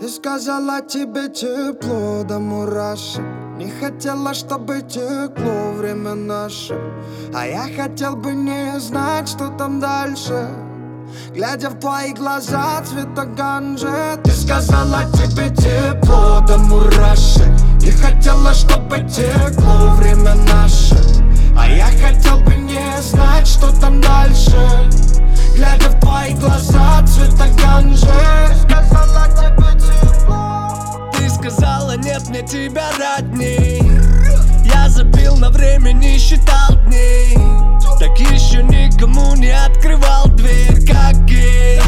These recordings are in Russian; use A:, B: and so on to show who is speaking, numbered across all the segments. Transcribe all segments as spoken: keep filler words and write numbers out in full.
A: Ты сказала, тебе тепло до мурашек. Не хотела, чтобы текло время наше. А я хотел бы не знать, что там дальше. Глядя в твои глаза цвета ганжи. Ты сказала, тебе тепло до мурашек. Не хотела, чтобы текло время наше. А я хотел бы не знать, что там дальше. Глядя в твои глаза цвета ганжи. Ты сказала, тебе тепло.
B: Ты сказала, нет мне тебя родней. Я забил на время, не считал дней. Так еще никому не открывал дверь, как гей.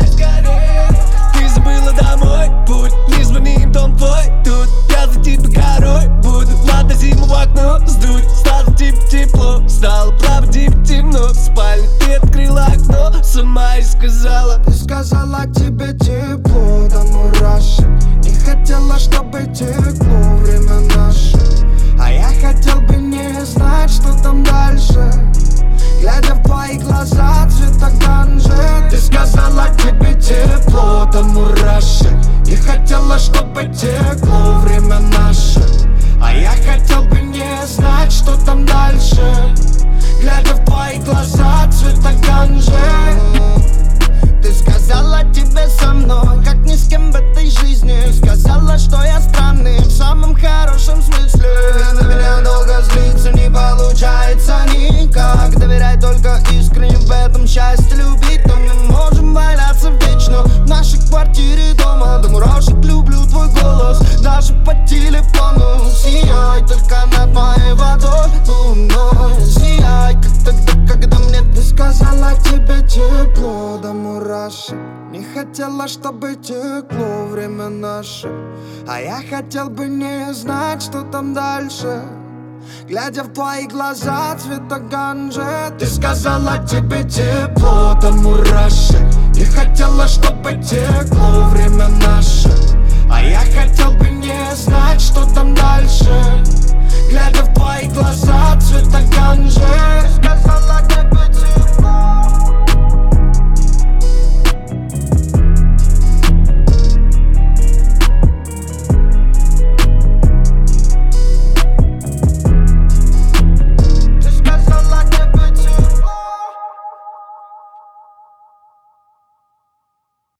B: Ты забыла домой путь. Не звони, дом твой тут. Я за тебя горой буду. Надо зиму в окно сдуть. Стало типа тепло, стало правда типа темно. В спальне ты открыла окно, сама и сказала.
A: Ты сказала, тебе тепло до мурашек. Не хотела, чтобы текло время наше. А я хотел бы не знать, что там дальше. Глядя в твои глаза цвета ганжи. Ты сказала, тебе тепло до мурашек. Не хотела, чтобы текло время наше. А я хотел бы не знать, что там дальше. Глядя в твои глаза цвета ганжи. Ты сказала, тебе со мной как ни с кем в этой жизни. Сказала, что я странный в самом хорошем смысле. На меня долго злиться не получается никак. Доверяй только искренне, в этом счастье любить. Но мы можем валяться вечно в нашей квартире дома. До мурашек люблю твой голос, даже по телефону. Сияй только над моей водой луной. Сияй, как тогда, когда мне ты сказала, тебе тепло до мурашек. Не хотела, чтобы текло время наше. А я хотел бы не знать, что там дальше. Глядя в твои глаза цвета ганжи. Ты сказала, тебе тепло до мурашек. Не хотела, чтобы текло время наше.